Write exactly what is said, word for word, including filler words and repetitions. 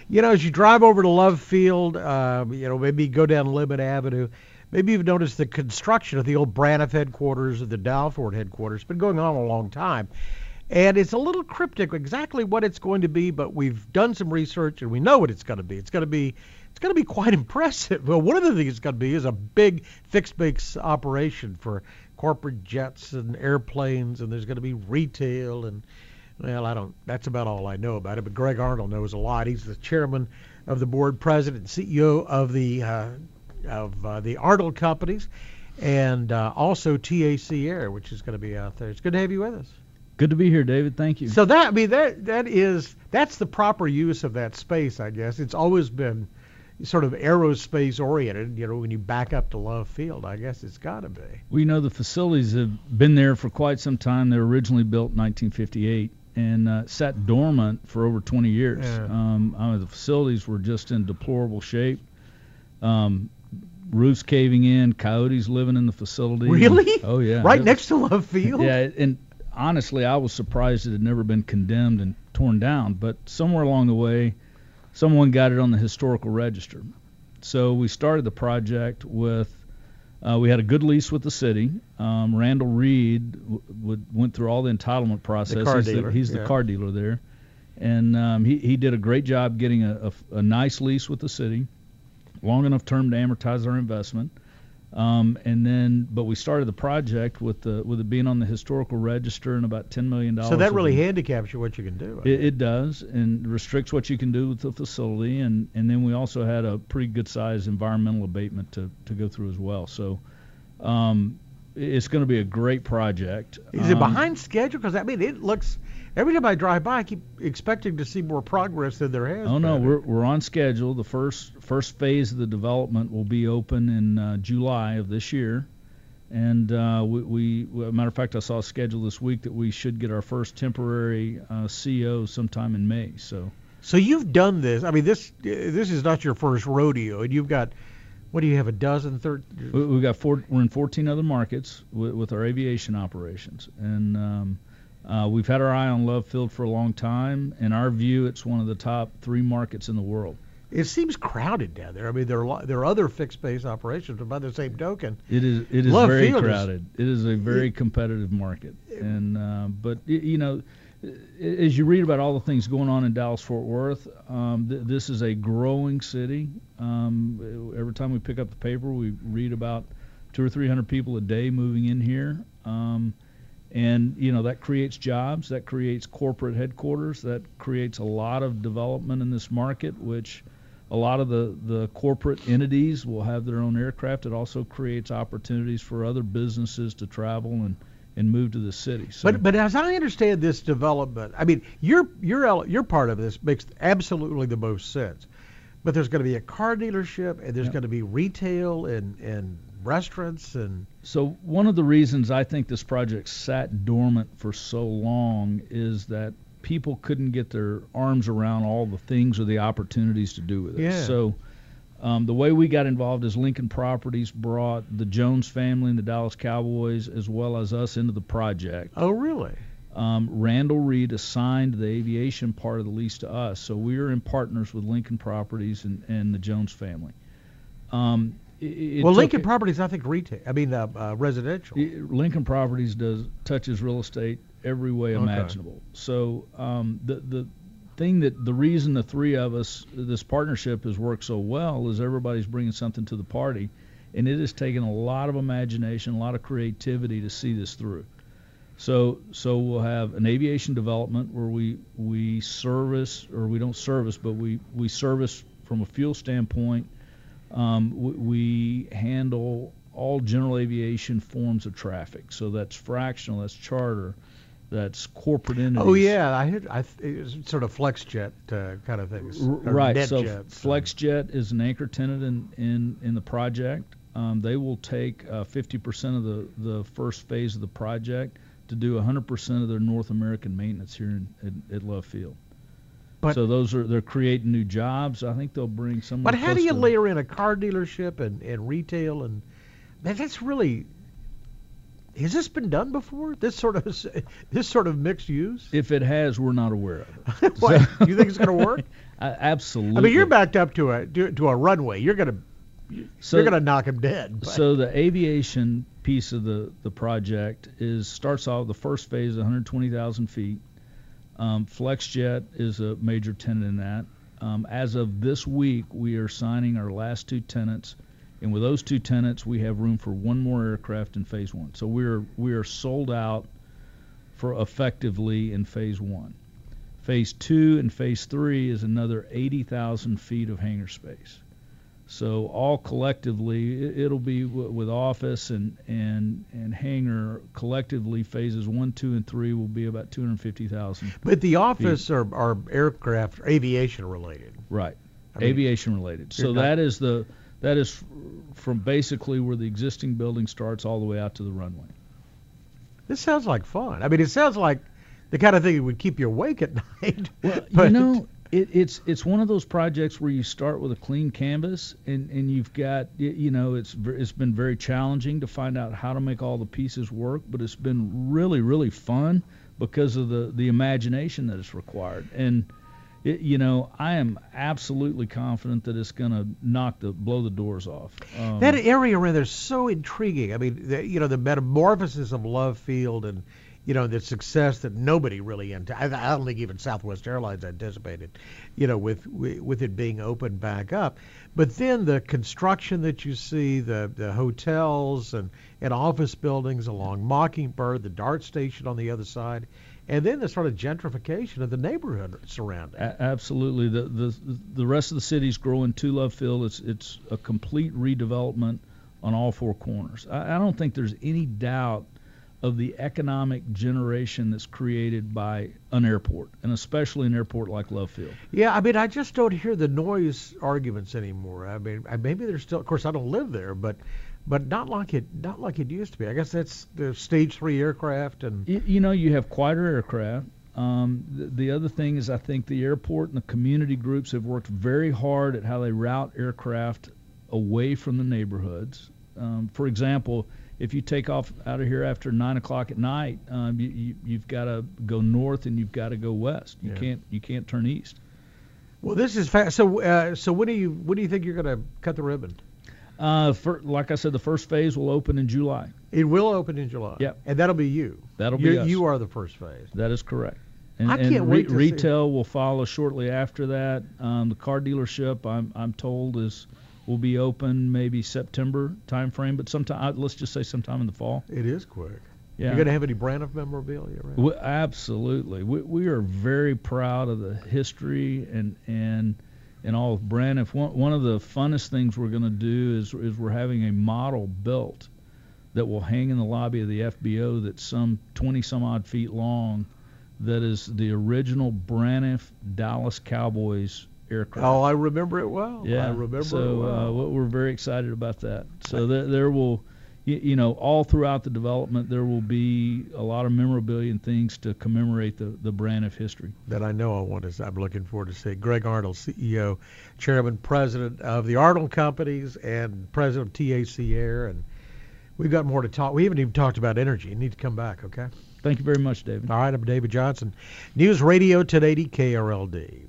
You know, as you drive over to Love Field, uh, you know, maybe go down Lemon Avenue, maybe you've noticed the construction of the old Braniff headquarters and the Dalford headquarters. It's been going on a long time. And it's a little cryptic exactly what it's going to be, but we've done some research and we know what it's going to be. It's going to be it's going to be quite impressive. Well, one of the things it's going to be is a big fixed base operation for corporate jets and airplanes, and there's going to be retail and, well, I don't, that's about all I know about it, but Greg Arnold knows a lot. He's the chairman of the board, president, and C E O of the uh, of uh, the Arnold companies, and uh, also T A C Air, which is going to be out there. It's good to have you with us. Good to be here, David. Thank you. So that, I mean, that that is, that's the proper use of that space, I guess. It's always been sort of aerospace oriented, you know, when you back up to Love Field, I guess it's got to be. Well, you know, the facilities have been there for quite some time. They were originally built in nineteen fifty-eight and uh, sat dormant for over twenty years. Yeah. Um, I mean, the facilities were just in deplorable shape. Um, roofs caving in, coyotes living in the facility. Really? And, oh, yeah. Right it next to Love Field? Yeah, and honestly, I was surprised it had never been condemned and torn down, but somewhere along the way, someone got it on the historical register. So we started the project with, uh, we had a good lease with the city. Um, Randall Reed w- w- went through all the entitlement process. The car he's dealer. The, he's yeah. the car dealer there. And um, he, he did a great job getting a, a, a nice lease with the city, long enough term to amortize our investment. Um, and then, but we started the project with the with it being on the historical register and about ten million dollars. So that really handicaps you what you can do. It, it does, and restricts what you can do with the facility. And, and then we also had a pretty good sized environmental abatement to, to go through as well. So um, it's going to be a great project. Is um, it behind schedule? Because I mean, it looks. Every time I drive by, I keep expecting to see more progress than there has. Oh no, been. we're we're on schedule. The first first phase of the development will be open in uh, July of this year, and uh, we, we, well, matter of fact, I saw a schedule this week that we should get our first temporary uh, C O sometime in May. So. So you've done this. I mean, this this is not your first rodeo, and you've got. What do you have? A dozen, thirteen? We, we've got four. We're in fourteen other markets with, with our aviation operations, and. Um, Uh, we've had our eye on Love Field for a long time. In our view, it's one of the top three markets in the world. It seems crowded down there. I mean, there are lo- there are other fixed base operations, but by the same token, it is it is Love very Field crowded. Is, it is a very it, competitive market, and uh, but you know, as you read about all the things going on in Dallas-Fort Worth, um, th- this is a growing city. Um, every time we pick up the paper, we read about two or three hundred people a day moving in here. Um, And, you know, that creates jobs, that creates corporate headquarters, that creates a lot of development in this market, which a lot of the, the corporate entities will have their own aircraft. It also creates opportunities for other businesses to travel and, and move to the city. So, but but as I understand this development, I mean, your your your part of this makes absolutely the most sense. But there's going to be a car dealership, and there's yeah. going to be retail and, and restaurants and. So one of the reasons I think this project sat dormant for so long is that people couldn't get their arms around all the things or the opportunities to do with it. Yeah. So um, the way we got involved is Lincoln Properties brought the Jones family and the Dallas Cowboys as well as us into the project. Oh, really? Um, Randall Reed assigned the aviation part of the lease to us. So we are in partners with Lincoln Properties and, and the Jones family. Um, It, it well, took, Lincoln Properties, I think, retail. I mean, uh, uh, residential. It, Lincoln Properties does touches real estate every way Okay. imaginable. So um, the the thing that the reason the three of us, this partnership has worked so well is everybody's bringing something to the party, and it has taken a lot of imagination, a lot of creativity to see this through. So so we'll have an aviation development where we we service, or we don't service, but we we service from a fuel standpoint. Um, we, we handle all general aviation forms of traffic. So that's fractional, that's charter, that's corporate entities. Oh yeah, I heard. I it was sort of FlexJet uh, kind of things. R- or right. NetJet, So so. FlexJet is an anchor tenant in in, in the project. Um, they will take uh, fifty percent of the, the first phase of the project to do one hundred percent of their North American maintenance here in, at, at Love Field. But, so those are they're creating new jobs. I think they'll bring some. But how do you layer in a car dealership and, and retail and man, that's really Has this been done before? This sort of this sort of mixed use? If it has, we're not aware of it. What? So, you think it's going to work? I, absolutely. I mean, you're backed up to a to, to a runway. You're going to so, you're going to knock him dead. But. So the aviation piece of the, the project is starts off the first phase, one hundred twenty thousand feet. Um, FlexJet is a major tenant in that. Um, as of this week, we are signing our last two tenants. And with those two tenants, we have room for one more aircraft in phase one. So we're we are sold out for effectively in phase one. Phase two and phase three is another eighty thousand feet of hangar space. So all collectively, it, it'll be w- with office and, and and hangar collectively phases one, two, and three will be about two hundred fifty thousand. But the office are, are aircraft aviation related. Right, I mean, aviation related. So not, that is the That is from basically where the existing building starts all the way out to the runway. This sounds like fun. I mean, it sounds like the kind of thing that would keep you awake at night. Well, but you know, it, it's it's one of those projects where you start with a clean canvas, and, and you've got, you know, it's it's been very challenging to find out how to make all the pieces work, but it's been really, really fun because of the, the imagination that is required. And It, you know, I am absolutely confident that it's going to knock the blow the doors off. Um, that area around there is so intriguing. I mean, the, you know, the metamorphosis of Love Field and, you know, the success that nobody really, ant- I, I don't think even Southwest Airlines anticipated, you know, with with it being opened back up. But then the construction that you see, the the hotels and, and office buildings along Mockingbird, the DART station on the other side. And then the sort of gentrification of the neighborhood surrounding. A- absolutely, the the the rest of the city's growing to Love Field. It's it's a complete redevelopment on all four corners. I, I don't think there's any doubt of the economic generation that's created by an airport, and especially an airport like Love Field. Yeah, I mean, I just don't hear the noise arguments anymore. I mean, maybe there's still, of course, I don't live there, but. But not like it, not like it used to be. I guess that's the stage three aircraft, and you, you know, you have quieter aircraft. Um, the, the other thing is, I think the airport and the community groups have worked very hard at how they route aircraft away from the neighborhoods. Um, for example, if you take off out of here after nine o'clock at night, um, you, you, you've got to go north and you've got to go west. You yeah. can't you can't turn east. Well, this is fast. So, uh, so when do you when do you think you're going to cut the ribbon? Uh, for, like I said, the first phase will open in July. It will open in July. Yep. And that'll be you. That'll You're, be us. You are the first phase. That is correct. And, I can't and wait re- to retail see. will follow shortly after that. Um, the car dealership, I'm I'm told, is will be open maybe September timeframe, but sometime let's just say sometime in the fall. It is quick. Yeah. You're going to have any Braniff memorabilia around? We, absolutely. We we are very proud of the history and and. and all of Braniff. One, one of the funnest things we're going to do is is we're having a model built that will hang in the lobby of the F B O that's some twenty some odd feet long, that is the original Braniff Dallas Cowboys aircraft. Oh, I remember it well. Yeah, I remember so, it well. uh, we're very excited about that. So there, there will, you, you know, all throughout the development, there will be a lot of memorabilia and things to commemorate the, the Braniff history. That I know I want to. I'm looking forward to seeing Greg Arnold, C E O, Chairman, President of the Arnold Companies, and President of T A C Air, and we've got more to talk. We haven't even talked about energy. You need to come back, okay? Thank you very much, David. All right, I'm David Johnson, News Radio ten eighty K R L D.